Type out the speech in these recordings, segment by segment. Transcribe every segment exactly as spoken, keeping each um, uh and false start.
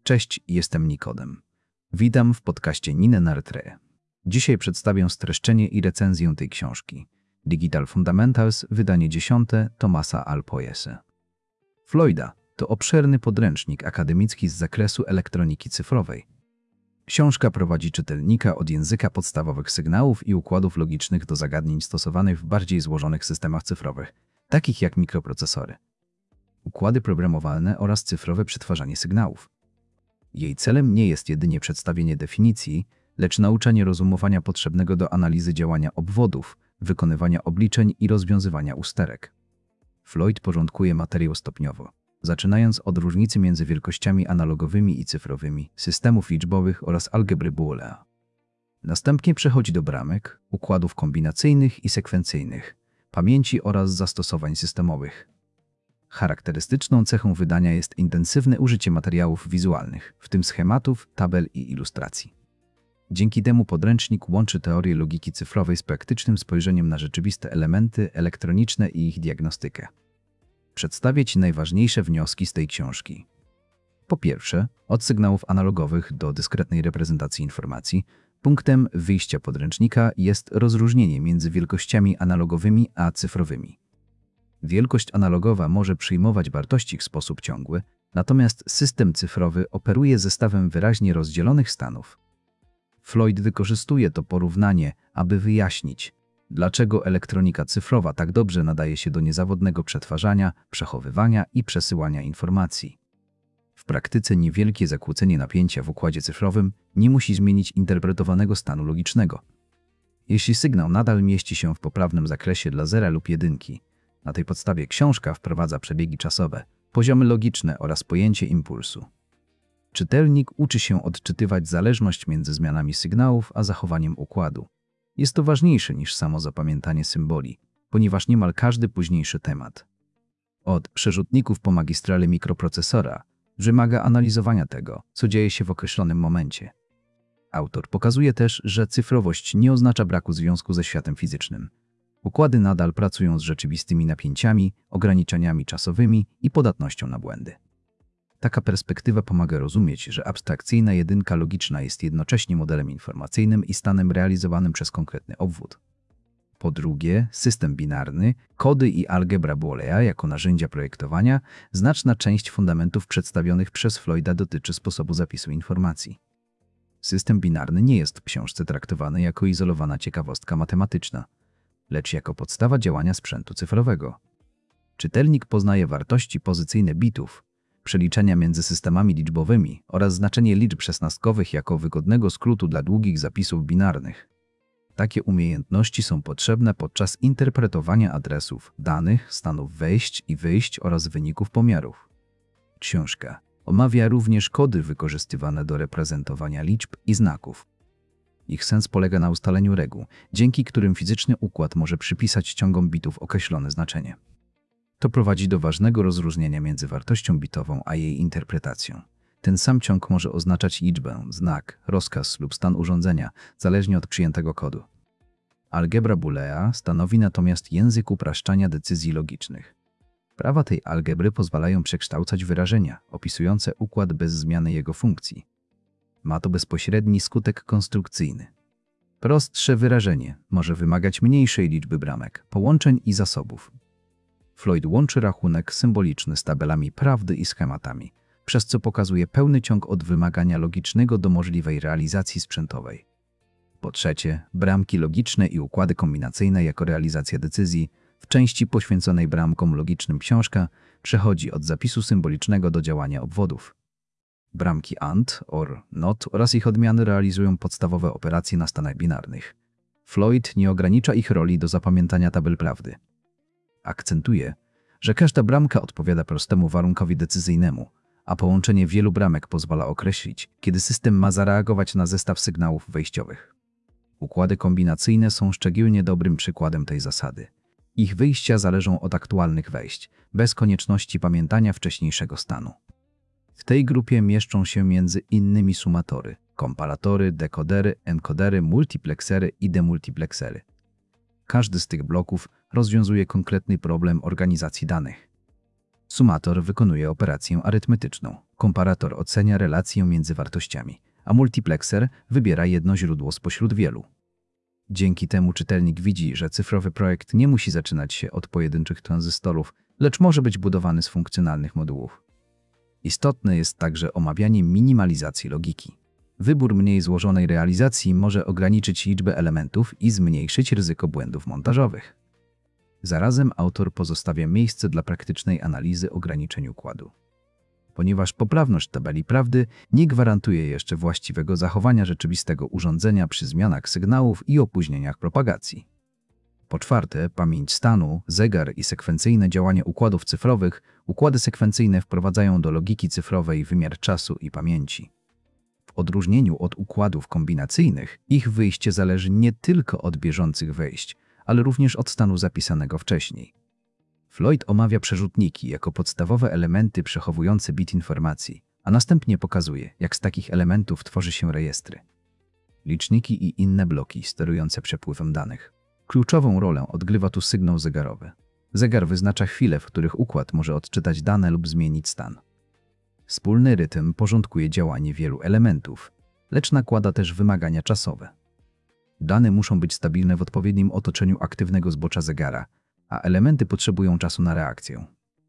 Cześć, jestem Nikodem. Witam w podcaście Nine Nartre. Dzisiaj przedstawię streszczenie i recenzję tej książki. Digital Fundamentals, wydanie dziesiąte Thomasa Alpoyese. Floyda to obszerny podręcznik akademicki z zakresu elektroniki cyfrowej. Książka prowadzi czytelnika od języka podstawowych sygnałów i układów logicznych do zagadnień stosowanych w bardziej złożonych systemach cyfrowych, takich jak mikroprocesory, układy programowalne oraz cyfrowe przetwarzanie sygnałów. Jej celem nie jest jedynie przedstawienie definicji, lecz nauczanie rozumowania potrzebnego do analizy działania obwodów, wykonywania obliczeń i rozwiązywania usterek. Floyd porządkuje materiał stopniowo, zaczynając od różnicy między wielkościami analogowymi i cyfrowymi, systemów liczbowych oraz algebry Boolea. Następnie przechodzi do bramek, układów kombinacyjnych i sekwencyjnych, pamięci oraz zastosowań systemowych. Charakterystyczną cechą wydania jest intensywne użycie materiałów wizualnych, w tym schematów, tabel i ilustracji. Dzięki temu podręcznik łączy teorię logiki cyfrowej z praktycznym spojrzeniem na rzeczywiste elementy elektroniczne i ich diagnostykę. Przedstawię Ci najważniejsze wnioski z tej książki. Po pierwsze, od sygnałów analogowych do dyskretnej reprezentacji informacji, punktem wyjścia podręcznika jest rozróżnienie między wielkościami analogowymi a cyfrowymi. Wielkość analogowa może przyjmować wartości w sposób ciągły, natomiast system cyfrowy operuje zestawem wyraźnie rozdzielonych stanów. Floyd wykorzystuje to porównanie, aby wyjaśnić, dlaczego elektronika cyfrowa tak dobrze nadaje się do niezawodnego przetwarzania, przechowywania i przesyłania informacji. W praktyce niewielkie zakłócenie napięcia w układzie cyfrowym nie musi zmienić interpretowanego stanu logicznego. Jeśli sygnał nadal mieści się w poprawnym zakresie dla zera lub jedynki, na tej podstawie książka wprowadza przebiegi czasowe, poziomy logiczne oraz pojęcie impulsu. Czytelnik uczy się odczytywać zależność między zmianami sygnałów a zachowaniem układu. Jest to ważniejsze niż samo zapamiętanie symboli, ponieważ niemal każdy późniejszy temat, od przerzutników po magistrale mikroprocesora, wymaga analizowania tego, co dzieje się w określonym momencie. Autor pokazuje też, że cyfrowość nie oznacza braku związku ze światem fizycznym. Układy nadal pracują z rzeczywistymi napięciami, ograniczeniami czasowymi i podatnością na błędy. Taka perspektywa pomaga rozumieć, że abstrakcyjna jedynka logiczna jest jednocześnie modelem informacyjnym i stanem realizowanym przez konkretny obwód. Po drugie, system binarny, kody i algebra Boolea jako narzędzia projektowania, znaczna część fundamentów przedstawionych przez Floyda dotyczy sposobu zapisu informacji. System binarny nie jest w książce traktowany jako izolowana ciekawostka matematyczna, lecz jako podstawa działania sprzętu cyfrowego. Czytelnik poznaje wartości pozycyjne bitów, przeliczenia między systemami liczbowymi oraz znaczenie liczb szesnastkowych jako wygodnego skrótu dla długich zapisów binarnych. Takie umiejętności są potrzebne podczas interpretowania adresów, danych, stanów wejść i wyjść oraz wyników pomiarów. Książka omawia również kody wykorzystywane do reprezentowania liczb i znaków. Ich sens polega na ustaleniu reguł, dzięki którym fizyczny układ może przypisać ciągom bitów określone znaczenie. To prowadzi do ważnego rozróżnienia między wartością bitową a jej interpretacją. Ten sam ciąg może oznaczać liczbę, znak, rozkaz lub stan urządzenia, zależnie od przyjętego kodu. Algebra Boolea stanowi natomiast język upraszczania decyzji logicznych. Prawa tej algebry pozwalają przekształcać wyrażenia, opisujące układ bez zmiany jego funkcji. Ma to bezpośredni skutek konstrukcyjny. Prostsze wyrażenie może wymagać mniejszej liczby bramek, połączeń i zasobów. Floyd łączy rachunek symboliczny z tabelami prawdy i schematami, przez co pokazuje pełny ciąg od wymagania logicznego do możliwej realizacji sprzętowej. Po trzecie, bramki logiczne i układy kombinacyjne jako realizacja decyzji. W części poświęconej bramkom logicznym książka przechodzi od zapisu symbolicznego do działania obwodów. Bramki AND, OR, NOT oraz ich odmiany realizują podstawowe operacje na stanach binarnych. Floyd nie ogranicza ich roli do zapamiętania tabel prawdy. Akcentuje, że każda bramka odpowiada prostemu warunkowi decyzyjnemu, a połączenie wielu bramek pozwala określić, kiedy system ma zareagować na zestaw sygnałów wejściowych. Układy kombinacyjne są szczególnie dobrym przykładem tej zasady. Ich wyjścia zależą od aktualnych wejść, bez konieczności pamiętania wcześniejszego stanu. W tej grupie mieszczą się między innymi sumatory, komparatory, dekodery, enkodery, multiplexery i demultiplexery. Każdy z tych bloków rozwiązuje konkretny problem organizacji danych. Sumator wykonuje operację arytmetyczną, Komparator ocenia relację między wartościami, a multiplexer wybiera jedno źródło spośród wielu. Dzięki temu czytelnik widzi, że cyfrowy projekt nie musi zaczynać się od pojedynczych tranzystorów, lecz może być budowany z funkcjonalnych modułów. Istotne jest także omawianie minimalizacji logiki. Wybór mniej złożonej realizacji może ograniczyć liczbę elementów i zmniejszyć ryzyko błędów montażowych. Zarazem autor pozostawia miejsce dla praktycznej analizy ograniczeń układu. Ponieważ poprawność tabeli prawdy nie gwarantuje jeszcze właściwego zachowania rzeczywistego urządzenia przy zmianach sygnałów i opóźnieniach propagacji. Po czwarte, pamięć stanu, zegar i sekwencyjne działanie układów cyfrowych. Układy sekwencyjne wprowadzają do logiki cyfrowej wymiar czasu i pamięci. W odróżnieniu od układów kombinacyjnych, ich wyjście zależy nie tylko od bieżących wejść, ale również od stanu zapisanego wcześniej. Floyd omawia przerzutniki jako podstawowe elementy przechowujące bit informacji, a następnie pokazuje, jak z takich elementów tworzy się rejestry, liczniki i inne bloki sterujące przepływem danych. Kluczową rolę odgrywa tu sygnał zegarowy. Zegar wyznacza chwile, w których układ może odczytać dane lub zmienić stan. Wspólny rytm porządkuje działanie wielu elementów, lecz nakłada też wymagania czasowe. Dane muszą być stabilne w odpowiednim otoczeniu aktywnego zbocza zegara, a elementy potrzebują czasu na reakcję.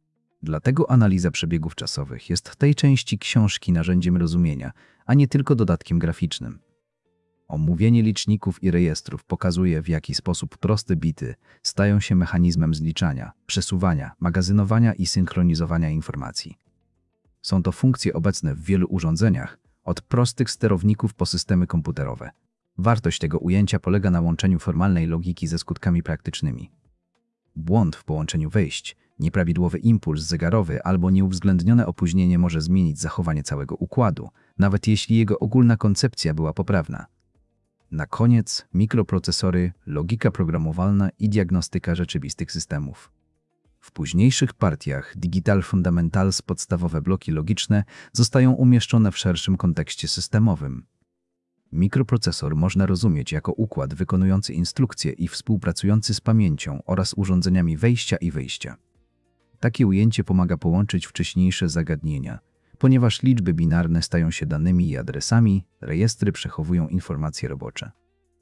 Dlatego analiza przebiegów czasowych jest w tej części książki narzędziem rozumienia, a nie tylko dodatkiem graficznym. Omówienie liczników i rejestrów pokazuje, w jaki sposób proste bity stają się mechanizmem zliczania, przesuwania, magazynowania i synchronizowania informacji. Są to funkcje obecne w wielu urządzeniach, od prostych sterowników po systemy komputerowe. Wartość tego ujęcia polega na łączeniu formalnej logiki ze skutkami praktycznymi. Błąd w połączeniu wejść, nieprawidłowy impuls zegarowy albo nieuwzględnione opóźnienie może zmienić zachowanie całego układu, nawet jeśli jego ogólna koncepcja była poprawna. Na koniec mikroprocesory, logika programowalna i diagnostyka rzeczywistych systemów. W późniejszych partiach Digital Fundamentals podstawowe bloki logiczne zostają umieszczone w szerszym kontekście systemowym. Mikroprocesor można rozumieć jako układ wykonujący instrukcje i współpracujący z pamięcią oraz urządzeniami wejścia i wyjścia. Takie ujęcie pomaga połączyć wcześniejsze zagadnienia. Ponieważ liczby binarne stają się danymi i adresami, rejestry przechowują informacje robocze,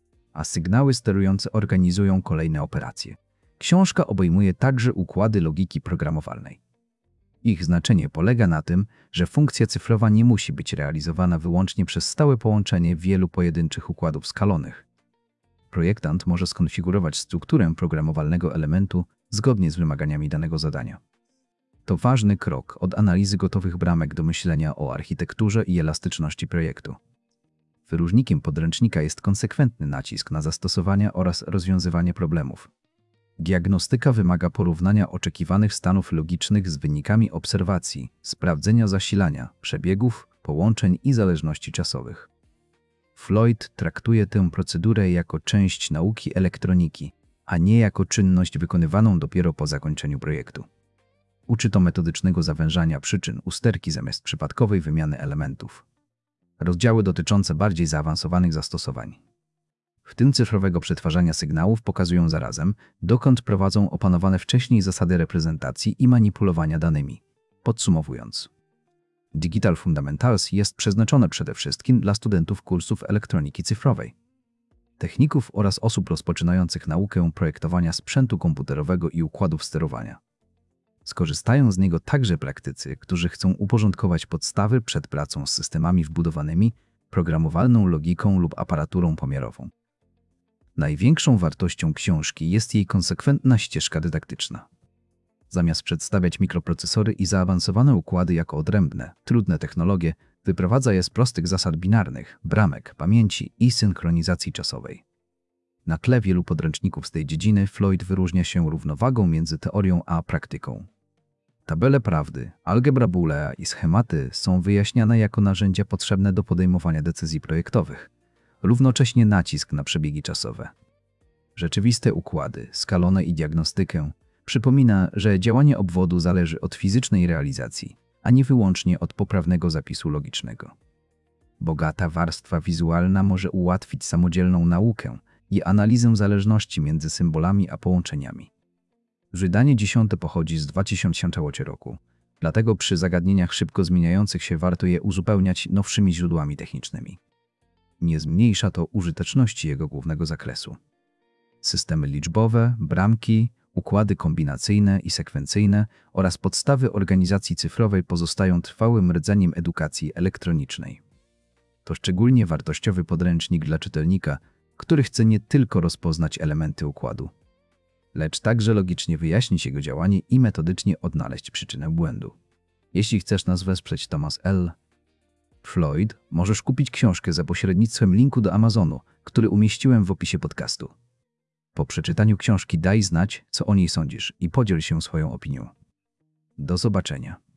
a sygnały sterujące organizują kolejne operacje. Książka obejmuje także układy logiki programowalnej. Ich znaczenie polega na tym, że funkcja cyfrowa nie musi być realizowana wyłącznie przez stałe połączenie wielu pojedynczych układów skalonych. Projektant może skonfigurować strukturę programowalnego elementu zgodnie z wymaganiami danego zadania. To ważny krok od analizy gotowych bramek do myślenia o architekturze i elastyczności projektu. Wyróżnikiem podręcznika jest konsekwentny nacisk na zastosowania oraz rozwiązywanie problemów. Diagnostyka wymaga porównania oczekiwanych stanów logicznych z wynikami obserwacji, sprawdzenia zasilania, przebiegów, połączeń i zależności czasowych. Floyd traktuje tę procedurę jako część nauki elektroniki, a nie jako czynność wykonywaną dopiero po zakończeniu projektu. Uczy to metodycznego zawężania przyczyn usterki zamiast przypadkowej wymiany elementów. Rozdziały dotyczące bardziej zaawansowanych zastosowań, w tym cyfrowego przetwarzania sygnałów, pokazują zarazem, dokąd prowadzą opanowane wcześniej zasady reprezentacji i manipulowania danymi. Podsumowując, Digital Fundamentals jest przeznaczone przede wszystkim dla studentów kursów elektroniki cyfrowej, techników oraz osób rozpoczynających naukę projektowania sprzętu komputerowego i układów sterowania. Skorzystają z niego także praktycy, którzy chcą uporządkować podstawy przed pracą z systemami wbudowanymi, programowalną logiką lub aparaturą pomiarową. Największą wartością książki jest jej konsekwentna ścieżka dydaktyczna. Zamiast przedstawiać mikroprocesory i zaawansowane układy jako odrębne, trudne technologie, wyprowadza je z prostych zasad binarnych, bramek, pamięci i synchronizacji czasowej. Na tle wielu podręczników z tej dziedziny Floyd wyróżnia się równowagą między teorią a praktyką. Tabele prawdy, algebra Boolea i schematy są wyjaśniane jako narzędzia potrzebne do podejmowania decyzji projektowych. Równocześnie nacisk na przebiegi czasowe, rzeczywiste układy, skalone i diagnostykę przypomina, że działanie obwodu zależy od fizycznej realizacji, a nie wyłącznie od poprawnego zapisu logicznego. Bogata warstwa wizualna może ułatwić samodzielną naukę i analizę zależności między symbolami a połączeniami. Wydanie dziesiąte pochodzi z dwa tysiące dziesiątego roku, Dlatego przy zagadnieniach szybko zmieniających się warto je uzupełniać nowszymi źródłami technicznymi. Nie zmniejsza to użyteczności jego głównego zakresu. Systemy liczbowe, bramki, układy kombinacyjne i sekwencyjne oraz podstawy organizacji cyfrowej pozostają trwałym rdzeniem edukacji elektronicznej. To szczególnie wartościowy podręcznik dla czytelnika, który chce nie tylko rozpoznać elementy układu, lecz także logicznie wyjaśnić jego działanie i metodycznie odnaleźć przyczynę błędu. Jeśli chcesz nas wesprzeć, Thomas L. Floyd, możesz kupić książkę za pośrednictwem linku do Amazonu, który umieściłem w opisie podcastu. Po przeczytaniu książki daj znać, co o niej sądzisz i podziel się swoją opinią. Do zobaczenia.